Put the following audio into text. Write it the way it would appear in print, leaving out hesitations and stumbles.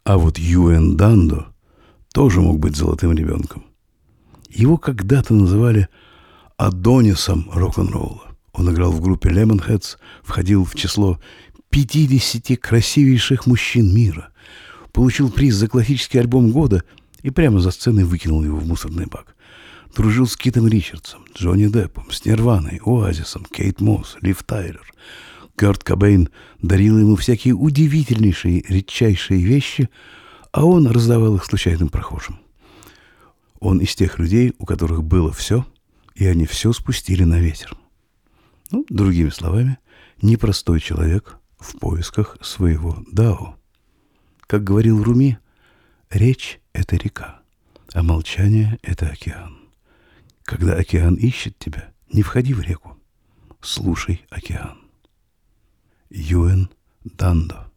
А вот Юэн Дандо тоже мог быть золотым ребенком. Его когда-то называли Адонисом рок-н-ролла. Он играл в группе Lemonheads, входил в число 50 красивейших мужчин мира, получил приз за классический альбом года и прямо за сценой выкинул его в мусорный бак. Дружил с Китом Ричардсом, Джонни Деппом, с Нирваной, Оазисом, Кейт Мосс, Лив Тайлер. Кёрт Кобейн дарил ему всякие удивительнейшие, редчайшие вещи, а он раздавал их случайным прохожим. Он из тех людей, у которых было все, и они все спустили на ветер. Ну, другими словами, непростой человек в поисках своего дао. Как говорил Руми, речь — это река, а молчание — это океан. Когда океан ищет тебя, не входи в реку, слушай океан. Юэн Дандо.